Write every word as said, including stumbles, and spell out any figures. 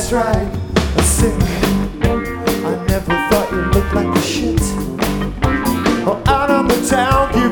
that's right. I sing. I never thought you looked like a shit. Oh, out on the town, give